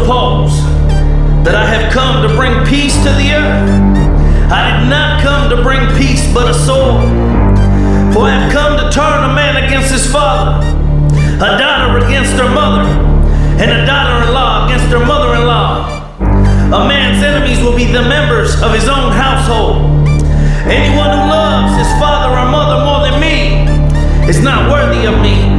suppose that I have come to bring peace to the earth? I did not come to bring peace but a sword. For I have come to turn a man against his father, a daughter against her mother, and a daughter-in-law against her mother-in-law. A man's enemies will be the members of his own household. Anyone who loves his father or mother more than me is not worthy of me.